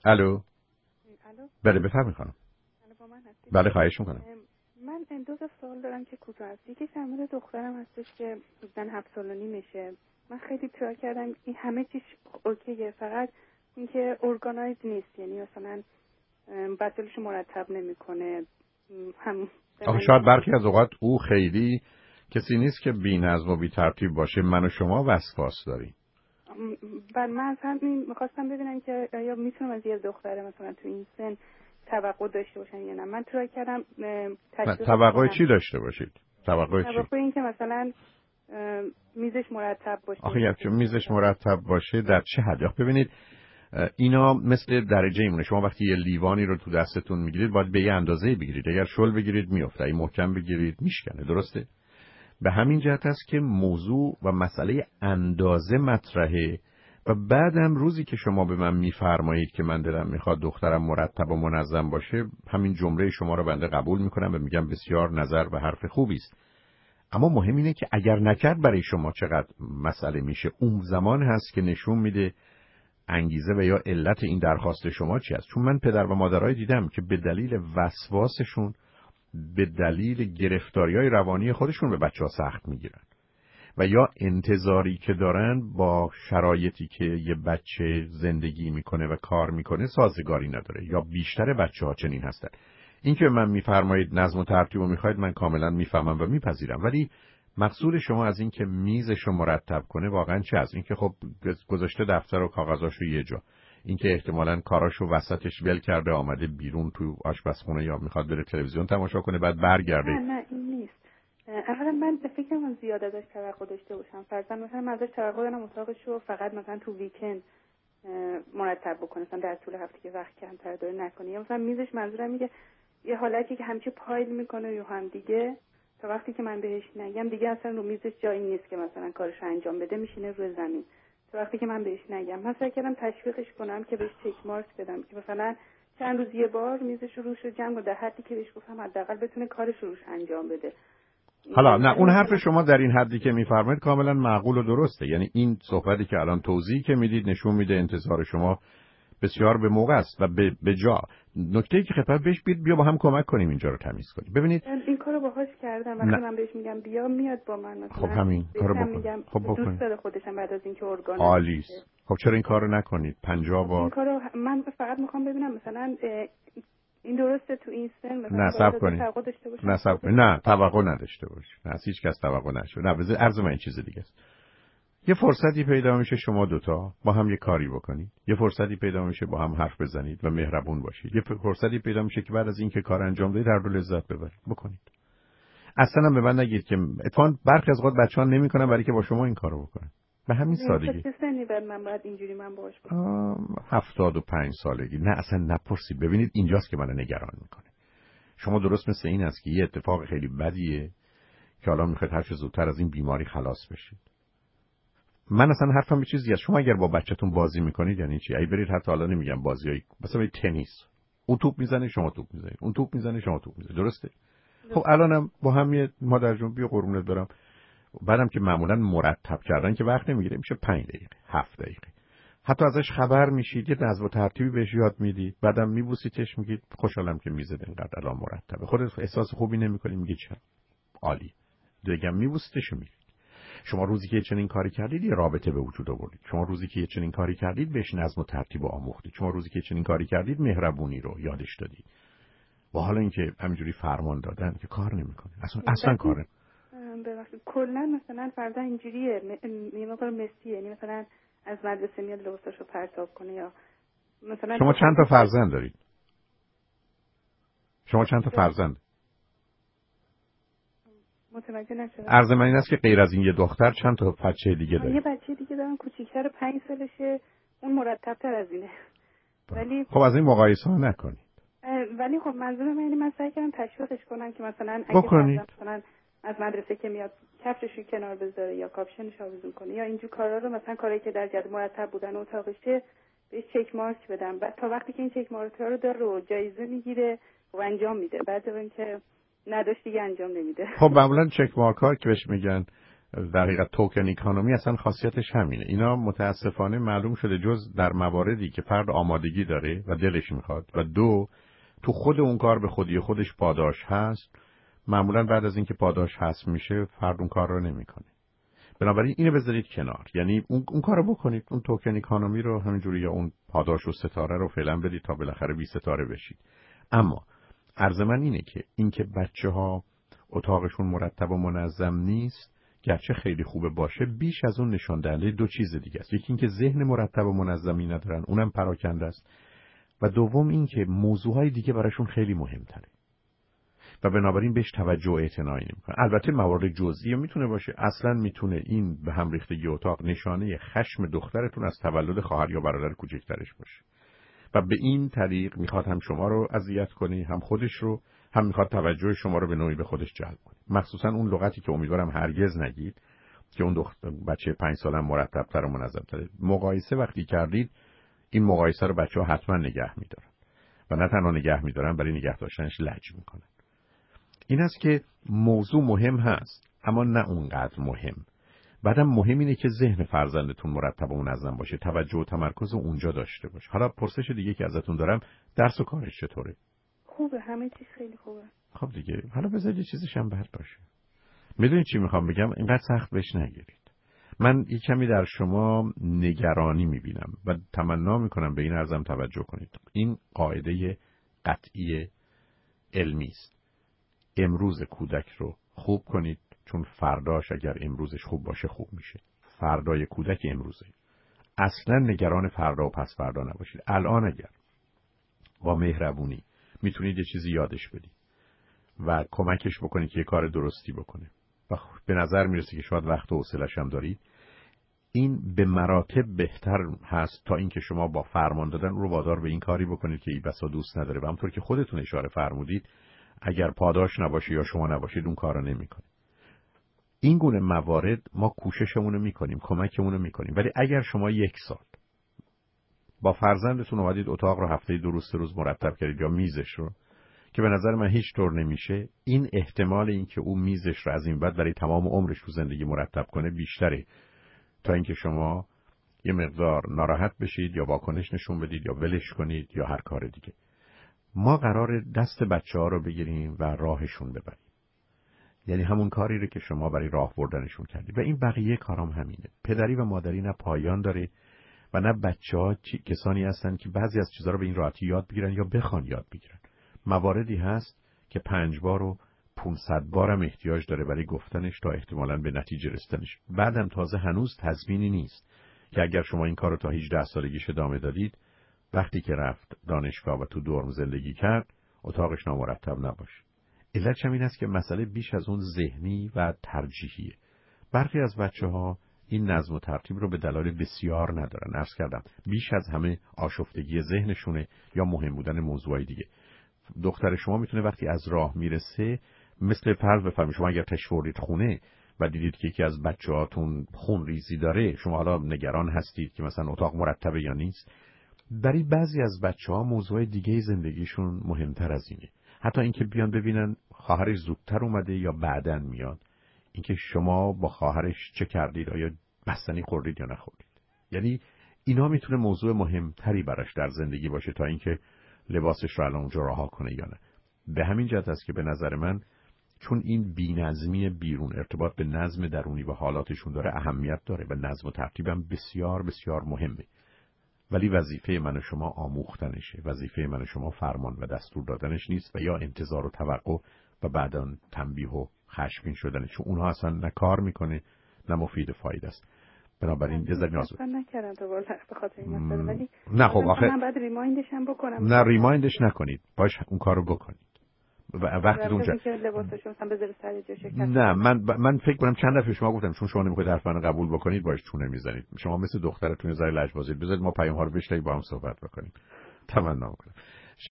الو. الو. بله بفرمایید خانم. الو با من هستی؟ بله خواهش میکنم. من دو تا سوال دارم که کوتاه است. یکی شامل دخترم هستش که حدوداً 7 سال و نیمشه. من خیلی ترای کردم این همه چیز اوکیه، فقط اینکه ارگانایز نیست، یعنی مثلا وسایلشو مرتب نمیکنه. هم آخه شاید برخی از اوقات او خیلی کسی نیست که بی‌نظم و بی‌ترتیب باشه، من و شما وسواس داریم. و من از همین میخواستم ببینم که آیا میتونم از یه دختره مثلا تو این سن توقع داشته باشم یا نه. من ترای کردم توقع چی داشته باشید؟ توقع این که مثلا میزش مرتب باشه. آخه چون میزش مرتب باشه در چه حد؟ ببینید اینا مثل درجه ایمونه. شما وقتی یه لیوانی رو تو دستتون میگیرید باید به یه اندازه بگیرید. اگر شل بگیرید میفته، اگه محکم بگیرید میشکنه. درسته؟ به همین جهت است که موضوع و مسئله اندازه مطرحه و بعدم روزی که شما به من میفرمایید که من دلم میخواد دخترم مرتب و منظم باشه، همین جمله شما رو بنده قبول میکنم و میگم بسیار نظر و حرف خوبی است. اما مهم اینه که اگر نکرد برای شما چقدر مسئله میشه. اون زمان هست که نشون میده انگیزه و یا علت این درخواست شما چی است. چون من پدر و مادرای دیدم که به دلیل وسواسشون، به دلیل گرفتاری‌های روانی خودشون به بچه‌ها سخت میگیرن و یا انتظاری که دارن با شرایطی که یه بچه زندگی میکنه و کار میکنه سازگاری نداره، یا بیشتر بچه‌ها چنین هستن. این که من میفرمایید نظم و ترتیب رو میخواید، من کاملا میفهمم و میپذیرم، ولی مقصود شما از این که میزش رو مرتب کنه واقعا چه؟ از این که خب گذاشته دفتر و کاغذاشو یه جا، این که احتمالاً کاراشو وسطش ول کرده آمده بیرون تو آشپزخونه یا میخواد بره تلویزیون تماشا کنه بعد برگرده. نه این نیست. اولا من فکر کنم زیاد ازش توقع داشته باشم. فرضاً مثلا من ازش توقع دارم اتاقشو فقط مثلا تو ویکند مرتب بکنه، مثلا در طول هفته که وقت کمتر داره نکنه. یا مثلا میزش منظورم میگه یه حالتی که همچی پایل میکنه رو هم دیگه تا وقتی که من بهش نگم دیگه اصلا رو میزش جایی نیست که مثلا کارش انجام بده، میشینه روی زمین تا وقتی که من بهش نگم. مثلا کردم تشویقش کنم که بهش چک مارک بدم که مثلا چند روز یه بار میزش روش رو جمع در حدی که بهش گفتم حداقل بتونه کارش روش انجام بده. حالا نه، اون حرف شما در این حدی که میفرمایید کاملا معقول و درسته. یعنی این صحبتی که الان توضیحی که میدید نشون میده انتظار شما بسیار به موقع است و به جا. نکته‌ای که خطاب بهش بیا با هم کمک کنیم اینجا رو تمیز کنیم. ببینید این کارو باهاش کردم، وقتی من بهش میگم بیا میاد با من، مثلا خب همین کارو بکن. خب دوست داره خودشم بعد از اینکه ارگان عالی است. خب چرا این کارو نکنید 50 بار؟ این کارو من فقط میخوام ببینم مثلا این درسته تو این سن مثلا نه صبر کنید. نه توقع نداشته باش. نه از هیچ کس توقع نشه. نه بذار عرض من این چیز دیگه است. یه فرصتی پیدا میشه شما دوتا با هم یه کاری بکنید. یه فرصتی پیدا میشه با هم حرف بزنید و مهربون باشید. یه فرصتی پیدا میشه که بعد از اینکه کار انجام دادید هر دو لذت ببرید. بکنید. اصلا هم به من نگید که اتفاقا برخی از اوقات بچه‌ها نمی‌کنن برای که با شما این کارو بکنن. به همین سادگی. چه سنی بعد من باید اینجوری من باهاش بکنم؟ 75 سالگی. نه اصلا نپرسید. ببینید اینجاست که منو نگران میکنه. شما درست مثل این است که یه اتفاق خیلی بدیه که حالا میخواید هر چه زودتر از این بیماری خلاص بشید. من اصلا حرفم به چیزی است. شما اگر با بچه‌تون بازی میکنید یعنی چی؟ ای برید حتی حالا نمیگم بازیای مثلا تنیس. اون توپ میزنه شما توپ میزنید. اون توپ میزنه شما توپ میزنید. درسته؟ خب الانم با هم یه مادر جون بیا قربونت برم. بعدم که معمولا مرتب کردن که وقت نمیگیره، میشه 5 دقیقه 7 دقیقه. حتی ازش خبر میشید، یه نظم و ترتیبی بهش یاد میدید، بعدم میبوسیدش میگید خوشحالم که میزد اینقدر الان مرتبه. خودت احساس خوبی نمیکنی میگی چرا؟ عالی. دیگه میبوسیدش میگید. شما روزی که چنین کاری کردید یه رابطه به وجود آوردید. شما روزی که چنین کاری کردید بهش نظم و ترتیب آموختید. شما روزی که چنین کاری کردید مهربونی رو یادش دادید. و حالا اینکه همینجوری فرمان دادن که کار نمیکنه. اصلا کار ببخشید کلا مثلا فرضاً اینجوریه یه مقدار مسیه، یعنی مثلا از مدرسه میاد لباساشو پرتاب کنه یا مثلا شما چند تا فرزند دارید؟ شما چند تا فرزند؟ متوجه نشدم. عرض من این است که غیر از این یه دختر چند تا بچه دیگه دارید؟ یه بچه دیگه دارم کوچیک‌تر 5 سالشه، اون مرتب‌تر از اینه. ولی خب از این مقایسه ها نکنید. ولی خب منظورم اینه من سعی کردم تشویقش کنم که مثلا اگه مثلا از مدرسه که میاد کفششو کنار بذاره یا کاپشنش آویزون کنه یا اینجور کارا رو، مثلا کاری که در جد مرتب بودن اتاقشه بهش چک مارک بدم. بعد تا وقتی که این چک مارک رو داره و جایزه میگیره و انجام میده، بعد اینکه نداشت دیگه انجام نمیده. خب معمولا چک مارک ها که بهش میگن در حقیقت توکن اکانومی اصلا خاصیتش همینه. اینا متاسفانه معلوم شده جز در مواردی که فرد آمادگی داره و دلش میخواد و دو تو خود اون کار به خودی خودش پاداش هست، معمولا بعد از اینکه پاداش هست میشه فرد اون کار رو نمیکنه. بنابراین اینو بذارید کنار، یعنی اون کارو بکنید، اون توکن اکانومی رو همینجوری یا اون پاداش و ستاره رو فعلا بدید تا بالاخره 20 ستاره بشید. اما عرض من اینه که اینکه بچه‌ها اتاقشون مرتب و منظم نیست، گرچه خیلی خوبه باشه، بیش از اون نشان دهنده دو چیز دیگه است. یکی اینکه ذهن مرتب و منظمی ندارن، اونم پراکنده است، و دوم اینکه موضوعهای دیگه براشون خیلی مهم‌تره و بنابراین بهش توجه و اعتنایی نمی‌کنن. البته موارد جزئی میتونه باشه، اصلا میتونه این به هم ریختگی اتاق نشانه خشم دخترتون از تولد خواهر یا برادر کوچکترش باشه و به این طریق میخواد هم شما رو اذیت کنه، هم خودش رو، هم میخواد توجه شما رو به نوعی به خودش جلب کنه. مخصوصا اون لغتی که امیدوارم هرگز نگید که اون بچه 5 ساله مرتب‌تر و منظم‌تره. مقایسه وقتی کردید، این مقایسه رو بچه‌ها حتما نگه می‌دارن و نه تنها نگه می‌دارن، برای نگه داشتنش لج می‌کنن. این است که موضوع مهم هست اما نه اونقدر مهم. بعدم مهم اینه که ذهن فرزندتون مرتب و منظم باشه، توجه و تمرکز اونجا داشته باشه. حالا پرسش دیگه که ازتون دارم، درس و کارش چطوره؟ خوبه، همه چیز خیلی خوبه. خب دیگه حالا بذارید یه چیزش هم بد باشه. میدونید چی میخوام بگم؟ اینقدر سخت بهش نگیرید. من یه کمی در شما نگرانی میبینم و تمنا میکنم به این عرضم توجه کنید. این قاعده قطعی علمی است. امروز کودک رو خوب کنید، چون فرداش اگر امروزش خوب باشه خوب میشه. فردای کودک امروزه. اصلا نگران فردا و پس فردا نباشید. الان اگر با مهربونی میتونید یه چیزی یادش بدید و کمکش بکنید که یه کار درستی بکنه و به نظر میرسه که شاید وقت و حوصله‌اش هم دارید، این به مراتب بهتر هست تا اینکه شما با فرمان دادن رو وادار به این کاری بکنید که ای بسا دوست نداره و همونطور که خودتون اشاره فرمودید اگر پاداش نباشه یا شما نباشید اون کارو نمیکنه. این گونه موارد ما کوششمون رو میکنیم، کمکمون رو میکنیم، ولی اگر شما 1 سال با فرزندتون اومدید اتاق رو هفته 2 روز 3 روز مرتب کردید یا میزش رو، که به نظر من هیچ طور نمیشه، این احتمال این که اون میزش رو از این بعد برای تمام عمرش تو زندگی مرتب کنه بیشتره تا اینکه شما یه مقدار ناراحت بشید یا واکنش نشون بدید یا ولش کنید یا هر کار دیگه. ما قرار دست بچه‌ها رو بگیریم و راهشون ببریم. یعنی همون کاری رو که شما برای راه بردنشون کردید و این بقیه کارام همینه. پدری و مادری نه پایان داره و نه بچه‌ها کسانی هستن که بعضی از چیزا رو به این راحتی یاد بگیرن یا بخوان یاد بگیرن. مواردی هست که 5 بار و 500 بارم احتیاج داره برای گفتنش تا احتمالاً به نتیجه رسیدنش. بعدم تازه هنوز تضمینی نیست که اگر شما این کارو تا 18 سالگیش ادامه دادید، وقتی که رفت دانشگاه و تو دورم زندگی کرد اتاقش نامرتب نباشه. علتش این است که مسئله بیش از اون ذهنی و ترجیحیه. برخی از بچه‌ها این نظم و ترتیب رو به دلایل بسیار ندارن. عرض کردم بیش از همه آشفتگی ذهنشونه یا مهم بودن موضوعای دیگه. دختر شما میتونه وقتی از راه میرسه، مثل فرض بفرمایید شما اگر تشوردید خونه و دیدید که یکی از بچه‌هاتون خون ریزی داره، شما حالا نگران هستید که مثلا اتاق مرتبه یا نیست. برای بعضی از بچه‌ها موضوع دیگه زندگیشون مهمتر از اینه. حتی اینکه بیان ببینن خواهرش زودتر اومده یا بعداً میاد، اینکه شما با خواهرش چه کردید، آیا بستنی خوردید یا نخوردید. یعنی اینا میتونه موضوع مهمتری براش در زندگی باشه تا اینکه لباسش رو الان اونجا رها کنه یا نه. به همین جهت است که به نظر من چون این بی‌نظمی بیرون ارتباط به نظم درونی و حالاتشون داره اهمیت داره و نظم و ترتیبم بسیار بسیار مهمه. ولی وظیفه من و شما آموختنشه، وظیفه من و شما فرمان و دستور دادنش نیست و یا انتظار و توقع و بعداً تنبیه و خشمگین شدنش، چون اونها اصلا نه کار میکنه نه مفید فایده است. بنابراین یه ذره نازک نکردم تو به خاطر این مسئله، ولی نه خب آخه من بعد ریمایندش هم بکنم. نه ریمایندش نکنید، باش اون کارو بکنید و وقتی اونجا لباسشون مثلا بذاره سر جاش. نه من فکر کنم چند دفعه شما گفتم چون شما نمیخواید حرف منو قبول بکنید باش چونه میزنید. شما مثل دخترتون زای لجبازید، بذارید ما پیام ها رو بشنویم با هم صحبت بکنیم. تمنا میکنم.